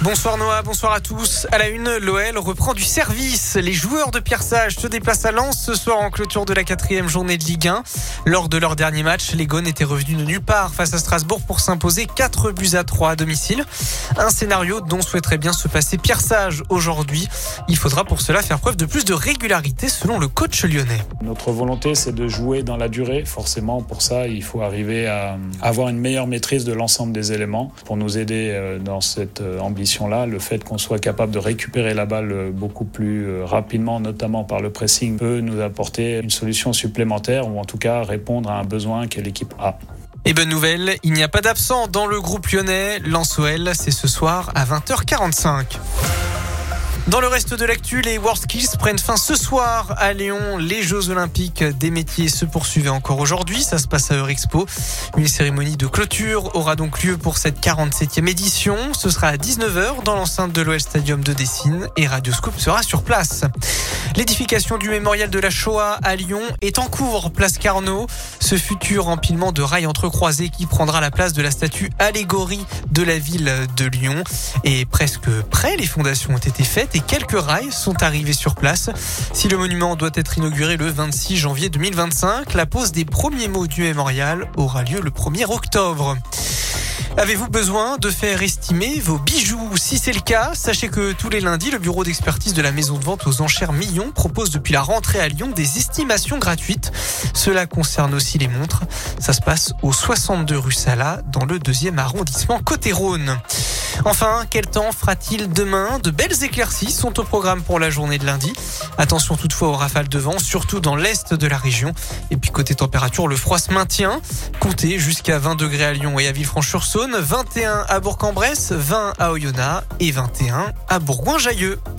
Bonsoir Noah, bonsoir à tous. À la une, l'OL reprend du service. Les joueurs de Pierre Sage se déplacent à Lens ce soir en clôture de la 4e journée de Ligue 1. Lors de leur dernier match, les Gones étaient revenus de nulle part face à Strasbourg pour s'imposer 4-3 à domicile. Un scénario dont souhaiterait bien se passer Pierre Sage aujourd'hui. Il faudra pour cela faire preuve de plus de régularité selon le coach lyonnais. Notre volonté, c'est de jouer dans la durée. Forcément, pour ça, il faut arriver à avoir une meilleure maîtrise de l'ensemble des éléments pour nous aider dans cette ambition-là. Le fait qu'on soit capable de récupérer la balle beaucoup plus rapidement, notamment par le pressing, peut nous apporter une solution supplémentaire ou en tout cas répondre à un besoin que l'équipe a. Et bonne nouvelle, il n'y a pas d'absent dans le groupe lyonnais. Lens-OL, c'est ce soir à 20h45. Dans le reste de l'actu, les World Skills prennent fin ce soir à Lyon. Les Jeux Olympiques des métiers se poursuivaient encore aujourd'hui. Ça se passe à Eurexpo. Une cérémonie de clôture aura donc lieu pour cette 47e édition. Ce sera à 19h dans l'enceinte de l'OL Stadium de Dessine et Radioscoop sera sur place. L'édification du mémorial de la Shoah à Lyon est en cours, place Carnot. Ce futur empilement de rails entrecroisés qui prendra la place de la statue allégorie de la ville de Lyon. Et presque près, les fondations ont été faites et quelques rails sont arrivés sur place. Si le monument doit être inauguré le 26 janvier 2025, la pose des premiers mots du mémorial aura lieu le 1er octobre. Avez-vous besoin de faire estimer vos bijoux? Si c'est le cas, sachez que tous les lundis, le bureau d'expertise de la maison de vente aux enchères Million propose depuis la rentrée à Lyon des estimations gratuites. Cela concerne aussi les montres. Ça se passe au 62 rue Salat, dans le 2e arrondissement Côté-Rhône. Enfin, quel temps fera-t-il demain? De belles éclaircies sont au programme pour la journée de lundi. Attention toutefois aux rafales de vent, surtout dans l'est de la région. Et puis côté température, le froid se maintient. Comptez jusqu'à 20 degrés à Lyon et à Villefranche-sur-Saône, 21 à Bourg-en-Bresse, 20 à Oyonnax et 21 à Bourgoin-Jallieu.